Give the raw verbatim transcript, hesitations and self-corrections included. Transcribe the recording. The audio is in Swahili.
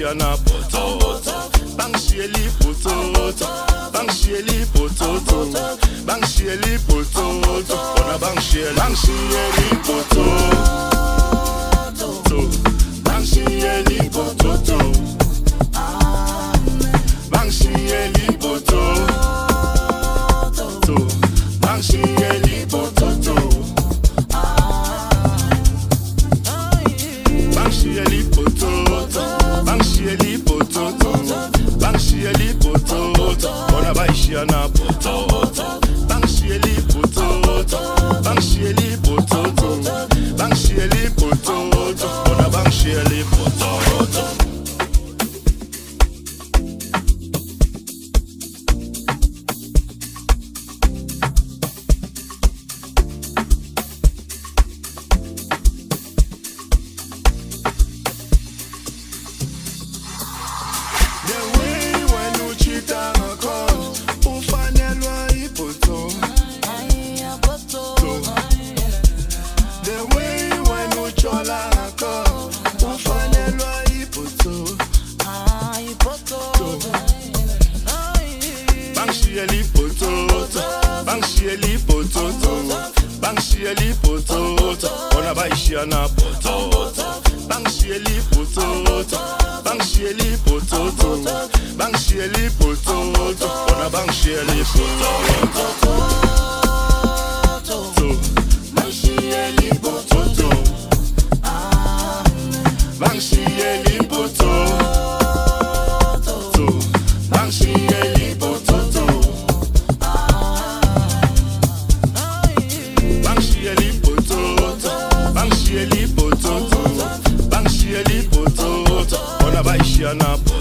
Bangshiana poto, Bangshieli poto, Bangshieli poto, Bangshieli poto, Ona Bangshieli, Bangshieli poto, Bangshieli poto, Bangshieli poto, Bangshieli poto, Bangshieli poto, Bangshieli poto, Bangshieli poto, Ona Bangshiana poto, Bangshieli poto, Bangshieli poto, Bangshieli poto, Ona Bangshieli poto. Bangshieli poto, Bangshieli poto, Bangshieli poto, Ona Bangshiana poto, Bangshieli poto, Bangshieli poto, Bangshieli poto, Ona Bangshieli poto, Bangshieli poto, Bangshieli poto, Bangshieli poto. Bangshieli poto, Bangshieli poto, Bangshieli poto, Ona Bangshiana poto.